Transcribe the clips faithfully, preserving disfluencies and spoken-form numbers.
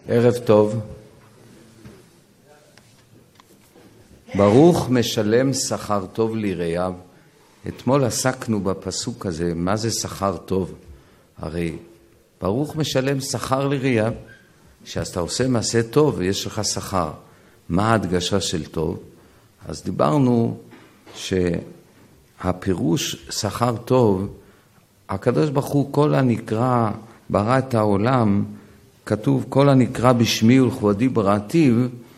ערב טוב. ברוך משלם שכר טוב ליראיו. אתמול עסקנו בפסוק הזה, מה זה שכר טוב? הרי ברוך משלם שכר ליראיו, שאתה עושה מעשה טוב ויש לך שכר. מה ההדגשה של טוב? אז דיברנו שהפירוש שכר טוב, הקדוש ברוך הוא כל הנקרא ברא את העולם, כתוב כל הנקרא בשמי ולכבודי בראתיו,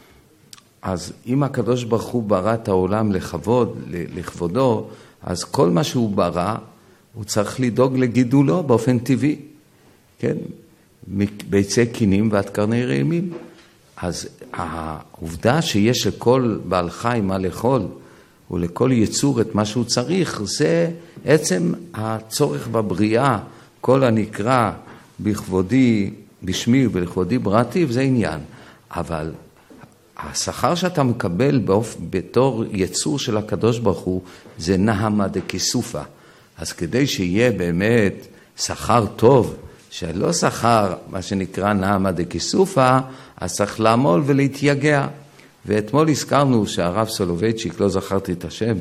אז אם הקדוש ברוך הוא ברא את העולם לכבוד, לכבודו, אז כל מה שהוא ברא, הוא צריך לדאוג לגידולו באופן טבעי, כן? ביצי קינים ועד קרני רעימים. אז העובדה שיש לכל בעל חיים מה לאכול, ולכל יצור את מה שהוא צריך, זה עצם הצורך בבריאה, כל הנקרא בכבודי, בשמי ולכבודי בראתיו, זה עניין. אבל השכר שאתה מקבל באופ... בתור יצור של הקדוש ברוך הוא, זה נהמה דקיסופה. אז כדי שיהיה באמת שכר טוב, שלא שכר, מה שנקרא נהמה דקיסופה, אז צריך לעמול ולהתייגע. ואתמול הזכרנו שהרב סולובייצ'יק, לא זכרתי את השם,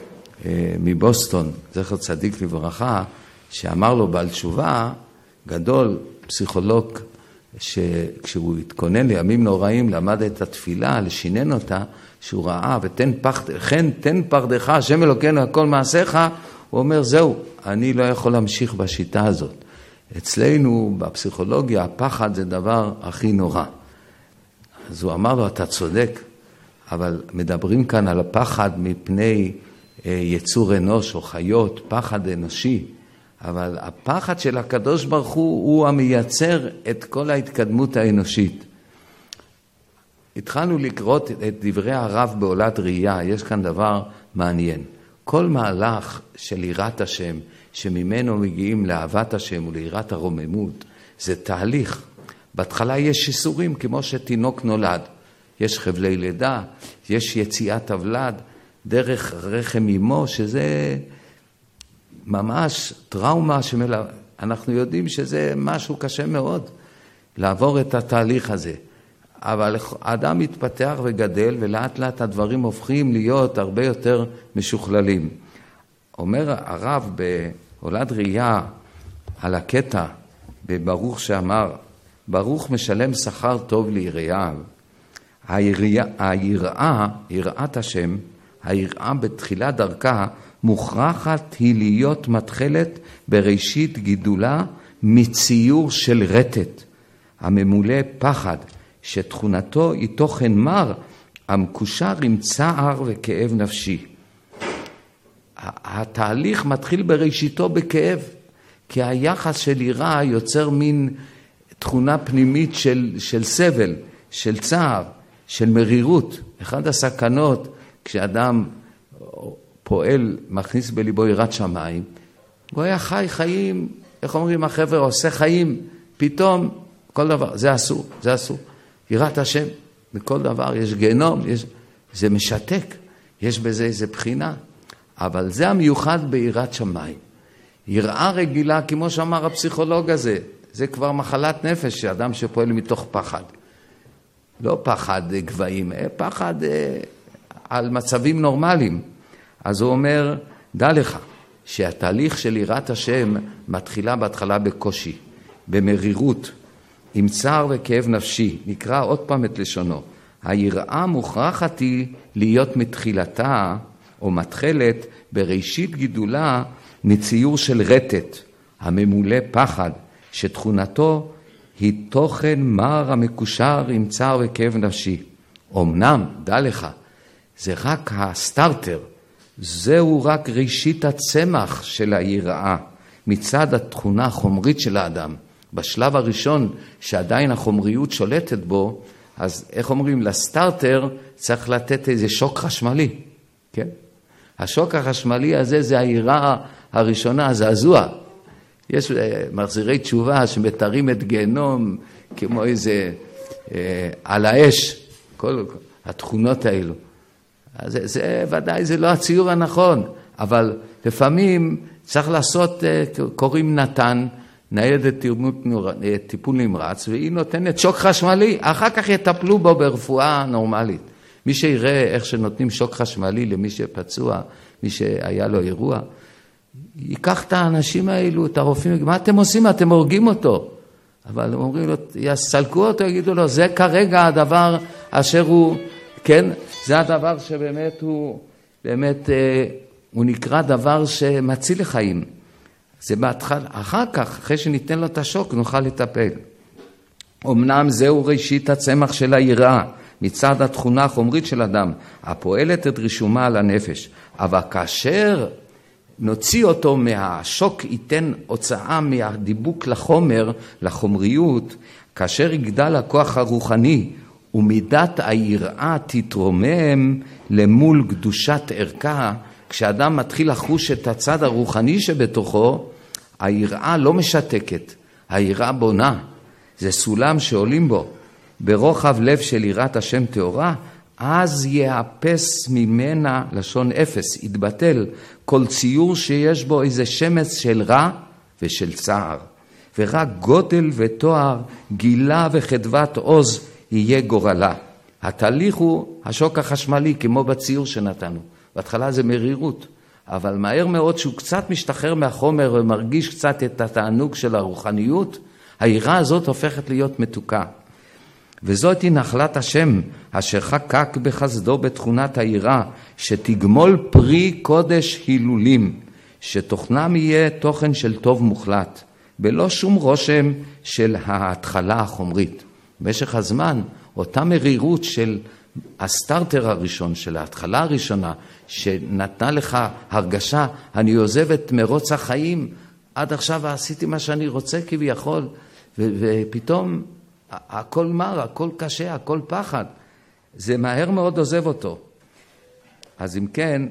מבוסטון, זכר צדיק לברכה, שאמר לו בעל תשובה, גדול, פסיכולוג, שכשהוא התכונן לימים נוראים, למד את התפילה, לשינן אותה, שהוא ראה, ותן פחד, כן, תן פחדך, השם אלוקינו הכל מעשיך, הוא אומר, זהו, אני לא יכול להמשיך בשיטה הזאת. אצלנו, בפסיכולוגיה, הפחד זה דבר הכי נורא. אז הוא אמר לו, אתה צודק, אבל מדברים כאן על הפחד מפני יצור אנוש או חיות, פחד אנושי, אבל הפחד של הקדוש ברוך הוא, הוא המייצר את כל ההתקדמות האנושית. התחלנו לקרות את דברי הרב בעולת ראייה, יש כאן דבר מעניין. כל מהלך של יראת השם, שממנו מגיעים לאהבת השם וליראת הרוממות, זה תהליך. בהתחלה יש איסורים כמו שתינוק נולד. יש חבלי לידה, יש יציאת הוולד, דרך רחם אמו, שזה ממש טראומה שמלא... אנחנו יודעים שזה משהו קשה מאוד, לעבור את התהליך הזה. אבל האדם מתפתח וגדל, ולאט לאט הדברים הופכים להיות הרבה יותר משוכללים. אומר הרב בעולת ראייה על הקטע, בברוך שאמר, ברוך משלם שכר טוב ליראיו. היראה, יראת השם, היראה בתחילת דרכה, מוכרחת היא להיות מתחלת בראשית גידולה מציור של רטט, הממולא פחד, שתכונתו היא תוכן מר, המקושר עם צער וכאב נפשי. התהליך מתחיל בראשיתו בכאב, כי היחס של יראה יוצר מין תכונה פנימית של, של סבל, של צער, של מרירות. אחד הסכנות, כשאדם פועל, מכניס בליבו יראת שמיים, הוא היה חי חיים, איך אומרים החבר'ה, עושה חיים, פתאום כל דבר, זה אסור, זה אסור. יראת השם, בכל דבר יש גיהנום, יש, זה משתק, יש בזה איזה בחינה, אבל זה המיוחד ביראת שמיים. יראה רגילה, כמו שאמר הפסיכולוג הזה, זה כבר מחלת נפש, שאדם שפועל מתוך פחד. לא פחד גבהים, פחד על מצבים נורמליים. אז הוא אומר, דע לך, שהתהליך של יראת השם מתחילה בהתחלה בקושי, במרירות, עם צער וכאב נפשי. נקרא עוד פעם את לשונו. היראה מוכרחת היא להיות מתחילתה, או מתחלת, בראשית גידולה, מציור של רטט, הממולא פחד, שתכונתו היא תוכן מר המקושר עם צער וכאב נפשי. אמנם, דע לך, זה רק הסטארטר, זהו רק ראשית הצמח של היראה, מצד התכונה החומרית של האדם. בשלב הראשון, שעדיין החומריות שולטת בו, אז איך אומרים, לסטארטר צריך לתת איזה שוק חשמלי, כן? השוק החשמלי הזה זה היראה הראשונה, הזעזוע. יש מחזירי תשובה שמתארים את גיהנום כמו איזה אה, על האש, כל התכונות האלו. אז זה, זה ודאי זה לא הציור הנכון, אבל לפעמים צריך לעשות, קוראים נתן, ניידת טיפול נמרץ, והיא נותנת שוק חשמלי, אחר כך יטפלו בו ברפואה נורמלית. מי שיראה איך שנותנים שוק חשמלי למי שפצוע, מי שהיה לו אירוע, ייקח את האנשים האלו, את הרופאים, מה אתם עושים? אתם הורגים אותו. אבל הם אומרים לו, יסלקו אותו, יגידו לו, זה כרגע הדבר אשר הוא, כן, זה הדבר שבאמת הוא, באמת, הוא נקרא דבר שמציל לחיים. זה בהתחלה, אחר כך, אחרי שניתן לו את השוק, נוכל לטפל. אמנם זהו ראשית הצמח של היראה, מצד התכונה החומרית של אדם, הפועלת את רישומה על הנפש. אבל כאשר נוציא אותו מהשוק, ייתן הוצאה מהדיבוק לחומר, לחומריות, כאשר יגדל הכוח הרוחני, ומידת היראה תתרומם למול קדושת ערכה, כשאדם מתחיל לחוש את הצד הרוחני שבתוכו, היראה לא משתקת, היראה בונה. זה סולם שעולים בו. ברוחב לב של יראת השם תאורה, אז יאפס ממנה לשון אפס, יתבטל כל ציור שיש בו איזה שמץ של רע ושל צער. ורק גודל ותואר, גילה וחדוות עוז יהיה גורלה. התהליך הוא השוק החשמלי, כמו בציור שנתנו. בהתחלה זה מרירות, אבל מהר מאוד שהוא קצת משתחרר מהחומר ומרגיש קצת את התענוג של הרוחניות, היראה הזאת הופכת להיות מתוקה. וזאת היא נחלת השם, אשר חקק בחסדו בתכונת היראה, שתגמול פרי קודש הילולים, שתוכנם יהיה תוכן של טוב מוחלט, בלא שום רושם של ההתחלה החומרית. במשך הזמן, אותה מרירות של הסטארטר הראשון, של ההתחלה הראשונה, שנתנה לך הרגשה, אני עוזב את מרוץ החיים, עד עכשיו עשיתי מה שאני רוצה כביכול, ו- ופתאום הכל מר, הכל קשה, הכל פחד. זה מהר מאוד עוזב אותו. אז אם כן,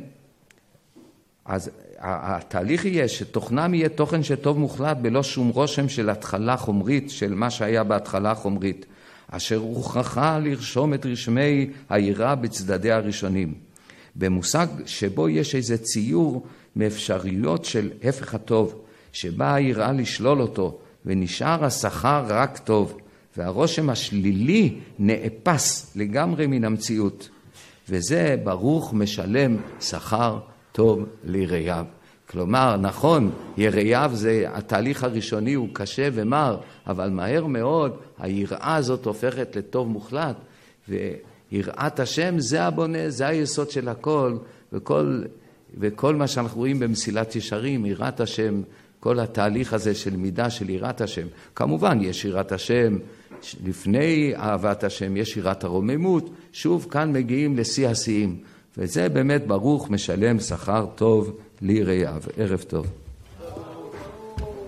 אז התהליך יהיה שתוכנם יהיה תוכן שטוב מוחלט בלא שום רושם של התחלה חומרית, של מה שהיה בהתחלה חומרית, אשר הוכחה לרשום את רשמי היראה בצדדי הראשונים. במושג שבו יש איזה ציור מאפשרויות של הפך הטוב, שבה היראה לשלול אותו, ונשאר השכר רק טוב, והרושם השלילי נאפס לגמרי מן המציאות. וזה ברוך משלם שכר טוב ליראיו. כלומר, נכון, יראיו זה התהליך הראשוני, הוא קשה ומר, אבל מהר מאוד היראה הזאת הופכת לטוב מוחלט, ויראת השם זה הבונה, זה היסוד של הכל, וכל, וכל מה שאנחנו רואים במסילת ישרים, יראת השם, כל התהליך הזה של מידה של יראת השם. כמובן, יש יראת השם, לפני אהבת השם יש יראת הרוממות, שוב כאן מגיעים לשיא השיאים, וזה באמת ברוך משלם שכר טוב ליראיו. ערב טוב.